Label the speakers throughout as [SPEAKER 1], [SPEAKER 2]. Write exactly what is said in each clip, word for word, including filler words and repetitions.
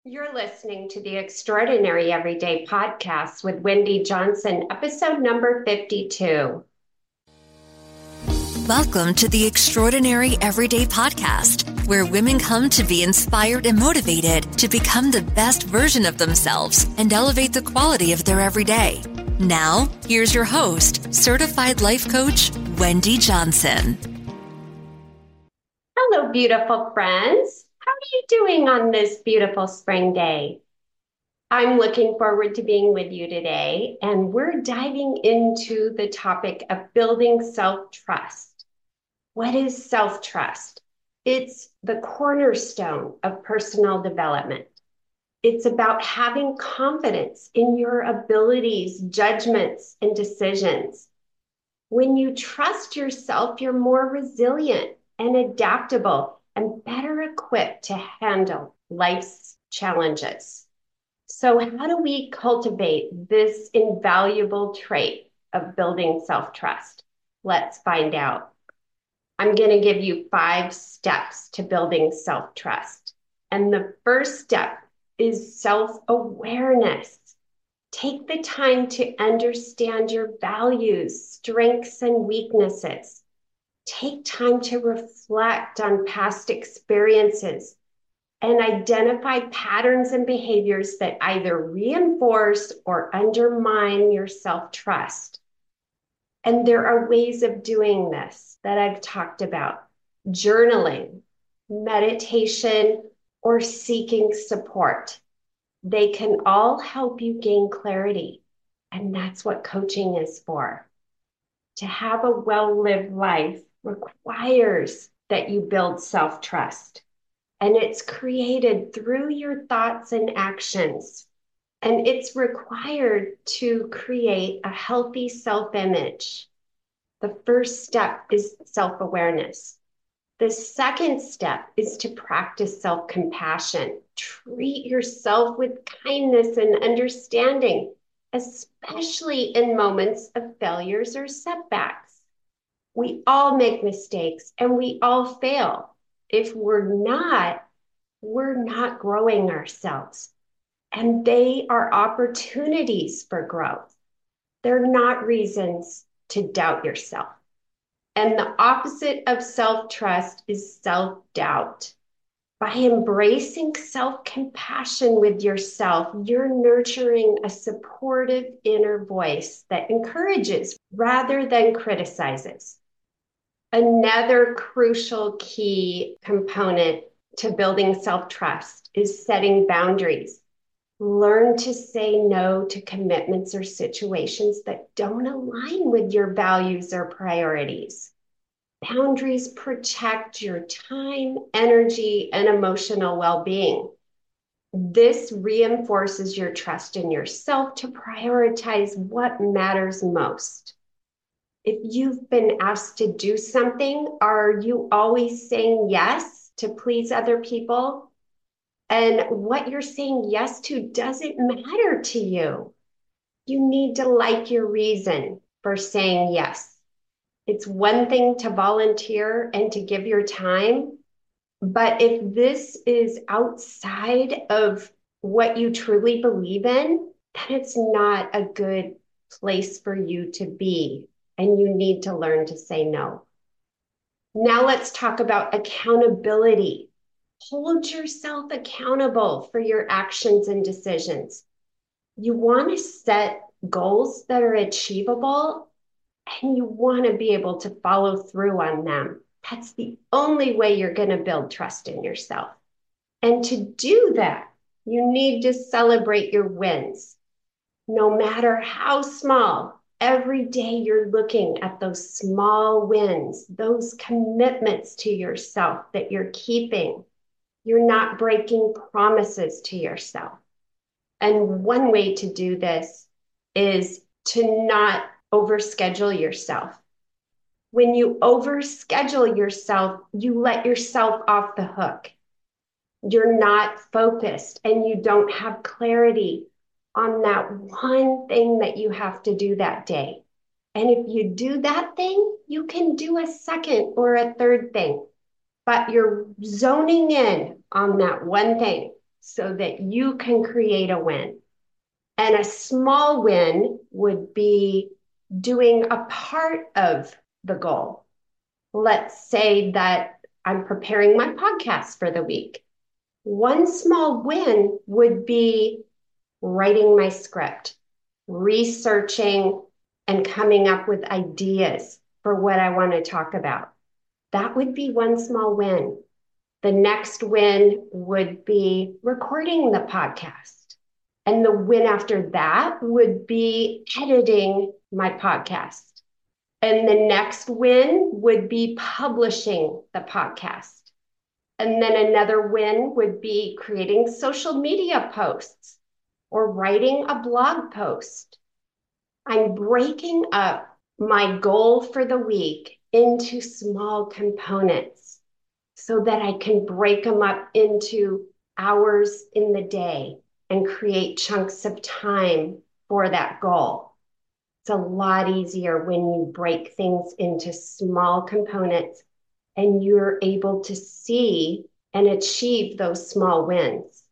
[SPEAKER 1] You're listening to the Extraordinary Everyday Podcast with Wendy Johnson, episode number fifty-two.
[SPEAKER 2] Welcome to the Extraordinary Everyday Podcast, where women come to be inspired and motivated to become the best version of themselves and elevate the quality of their everyday. Now, here's your host, certified life coach, Wendy Johnson.
[SPEAKER 1] Hello, beautiful friends. How are you doing on this beautiful spring day? I'm looking forward to being with you today, and we're diving into the topic of building self-trust. What is self-trust? It's the cornerstone of personal development. It's about having confidence in your abilities, judgments, and decisions. When you trust yourself, you're more resilient and adaptable and better equipped to handle life's challenges. So how do we cultivate this invaluable trait of building self-trust? Let's find out. I'm going to give you five steps to building self-trust. And the first step is self-awareness. Take the time to understand your values, strengths, and weaknesses. Take time to reflect on past experiences and identify patterns and behaviors that either reinforce or undermine your self-trust. And there are ways of doing this that I've talked about: journaling, meditation, or seeking support. They can all help you gain clarity. And that's what coaching is for. To have a well-lived life requires that you build self-trust. And it's created through your thoughts and actions. And it's required to create a healthy self-image. The first step is self-awareness. The second step is to practice self-compassion. Treat yourself with kindness and understanding, especially in moments of failures or setbacks. We all make mistakes and we all fail. If we're not, we're not growing ourselves. And they are opportunities for growth. They're not reasons to doubt yourself. And the opposite of self-trust is self-doubt. By embracing self-compassion with yourself, you're nurturing a supportive inner voice that encourages rather than criticizes. Another crucial key component to building self-trust is setting boundaries. Learn to say no to commitments or situations that don't align with your values or priorities. Boundaries protect your time, energy, and emotional well-being. This reinforces your trust in yourself to prioritize what matters most. If you've been asked to do something, are you always saying yes to please other people? And what you're saying yes to doesn't matter to you. You need to like your reason for saying yes. It's one thing to volunteer and to give your time, but if this is outside of what you truly believe in, then it's not a good place for you to be, and you need to learn to say no. Now let's talk about accountability. Hold yourself accountable for your actions and decisions. You want to set goals that are achievable, and you want to be able to follow through on them. That's the only way you're going to build trust in yourself. And to do that, you need to celebrate your wins. No matter how small, every day you're looking at those small wins, those commitments to yourself that you're keeping. You're not breaking promises to yourself. And one way to do this is to not overschedule yourself. When you overschedule yourself, you let yourself off the hook. You're not focused and you don't have clarity on that one thing that you have to do that day. And if you do that thing, you can do a second or a third thing, but you're zoning in on that one thing. so that you can create a win. And a small win would be doing a part of the goal. Let's say that I'm preparing my podcast for the week. One small win would be writing my script, researching, and coming up with ideas for what I want to talk about. That would be one small win. The next win would be recording the podcast. And the win after that would be editing my podcast. And the next win would be publishing the podcast. And then another win would be creating social media posts or writing a blog post. I'm breaking up my goal for the week into small components so that I can break them up into hours in the day and create chunks of time for that goal. It's a lot easier when you break things into small components and you're able to see and achieve those small wins.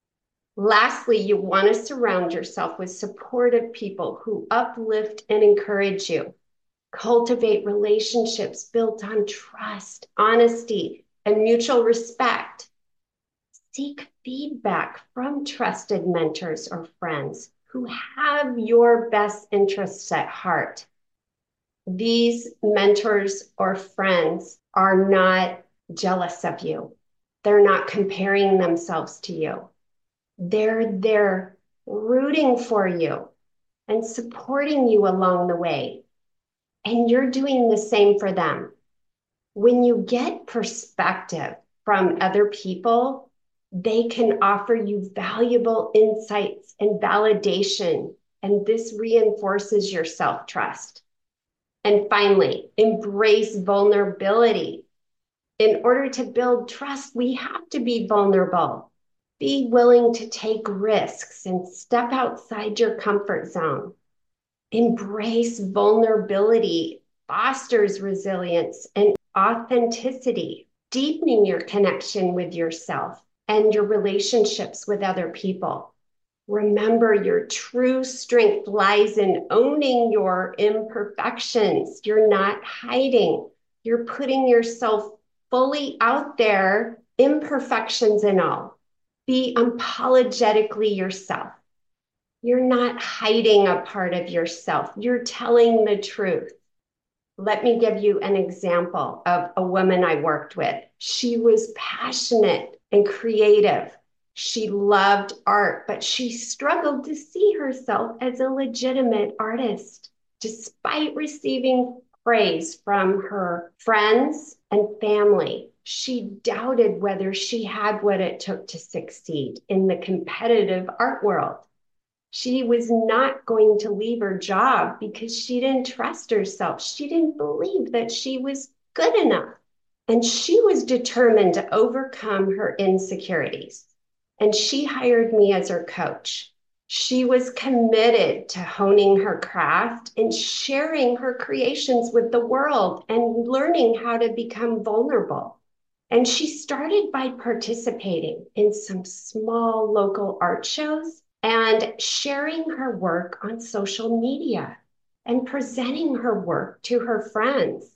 [SPEAKER 1] Lastly, you want to surround yourself with supportive people who uplift and encourage you. Cultivate relationships built on trust, honesty, and mutual respect. Seek feedback from trusted mentors or friends who have your best interests at heart. These mentors or friends are not jealous of you. They're not comparing themselves to you. They're there rooting for you and supporting you along the way. And you're doing the same for them. When you get perspective from other people, they can offer you valuable insights and validation, and this reinforces your self-trust. And finally, embrace vulnerability. In order to build trust, we have to be vulnerable. Be willing to take risks and step outside your comfort zone. Embrace vulnerability, fosters resilience and authenticity, deepening your connection with yourself and your relationships with other people. Remember, your true strength lies in owning your imperfections. You're not hiding. You're putting yourself fully out there, imperfections and all. Be unapologetically yourself. You're not hiding a part of yourself. You're telling the truth. Let me give you an example of a woman I worked with. She was passionate and creative. She loved art, but she struggled to see herself as a legitimate artist. Despite receiving praise from her friends and family, she doubted whether she had what it took to succeed in the competitive art world. She was not going to leave her job because she didn't trust herself. She didn't believe that she was good enough. And she was determined to overcome her insecurities. And she hired me as her coach. She was committed to honing her craft and sharing her creations with the world and learning how to become vulnerable. And she started by participating in some small local art shows and sharing her work on social media and presenting her work to her friends.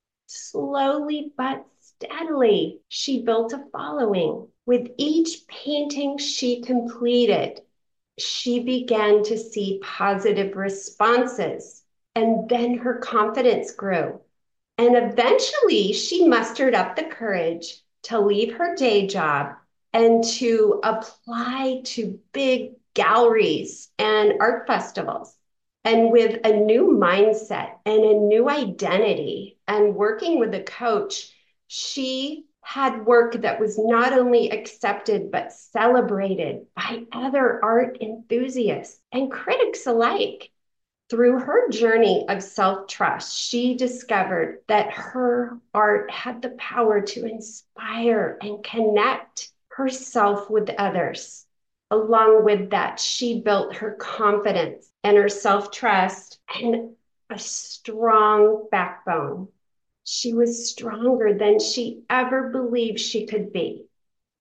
[SPEAKER 1] Slowly but steadily, she built a following. With each painting she completed, she began to see positive responses, and then her confidence grew. And eventually, she mustered up the courage to leave her day job and to apply to big galleries and art festivals. And with a new mindset and a new identity and working with a coach, she had work that was not only accepted, but celebrated by other art enthusiasts and critics alike. Through her journey of self-trust, she discovered that her art had the power to inspire and connect herself with others. Along with that, she built her confidence and her self-trust and a strong backbone. She was stronger than she ever believed she could be.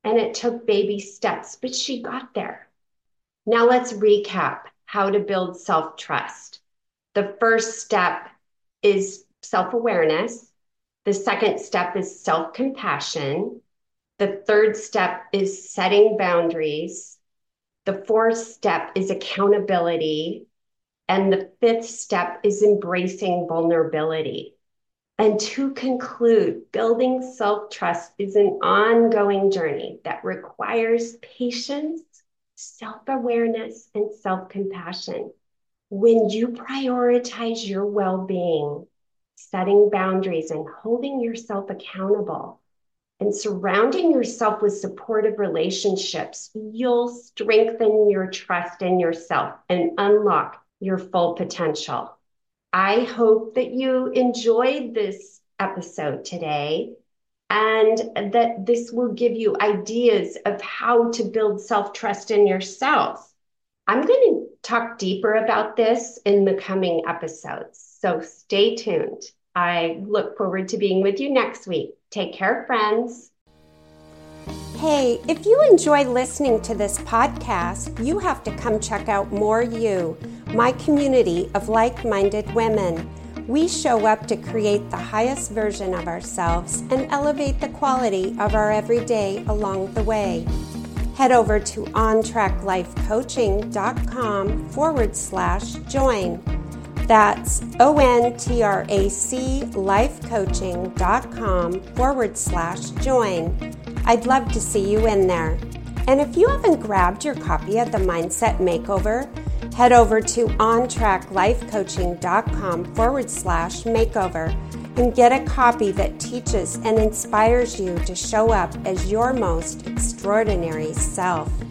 [SPEAKER 1] and it took baby steps, but she got there. Now let's recap how to build self-trust. The first step is self-awareness. The second step is self-compassion. The third step is setting boundaries. The fourth step is accountability. And the fifth step is embracing vulnerability. And to conclude, building self-trust is an ongoing journey that requires patience, self-awareness, and self-compassion. When you prioritize your well-being, setting boundaries and holding yourself accountable, and surrounding yourself with supportive relationships, you'll strengthen your trust in yourself and unlock your full potential. I hope that you enjoyed this episode today and that this will give you ideas of how to build self-trust in yourself. I'm going to talk deeper about this in the coming episodes, so stay tuned. I look forward to being with you next week. Take care, friends.
[SPEAKER 3] Hey, if you enjoy listening to this podcast, you have to come check out More You, my community of like-minded women. We show up to create the highest version of ourselves and elevate the quality of our everyday along the way. Head over to ontraclifecoaching.com forward slash join. That's O-N-T-R-A-C lifecoaching.com forward slash join. I'd love to see you in there. And if you haven't grabbed your copy of the Mindset Makeover, head over to ontraclifecoaching.com forward slash makeover and get a copy that teaches and inspires you to show up as your most extraordinary self.